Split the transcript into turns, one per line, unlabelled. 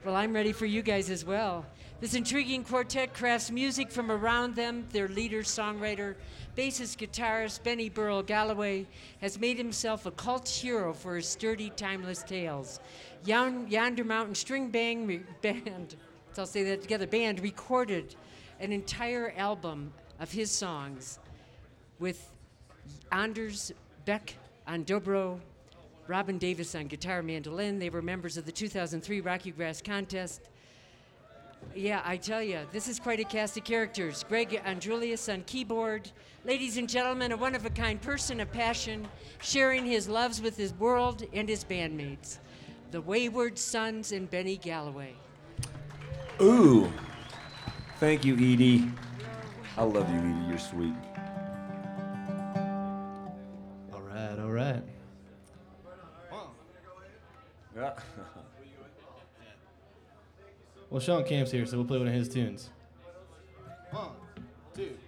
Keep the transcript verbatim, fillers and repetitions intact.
Well, I'm ready for you guys as well. This intriguing quartet crafts music from around them. Their leader, songwriter, bassist, guitarist Benny Burrell Galloway has made himself a cult hero for his sturdy, timeless tales. Yon- Yonder Mountain String Bang re- Band, so I'll say that together, band recorded an entire album of his songs with Anders Beck on dobro, Robin Davis on guitar mandolin. They were members of the two thousand three Rocky Grass contest. Yeah, I tell you, this is quite a cast of characters. Greg Andrulius on keyboard. Ladies and gentlemen, a one-of-a-kind person of passion, sharing his loves with his world and his bandmates. The Wayward Sons and Benny Galloway.
Ooh. Thank you, Edie. I love you, Edie. You're sweet.
All right, all right.
Yeah.
Well, Sean Camp's here, so we'll play one of his tunes. One, two.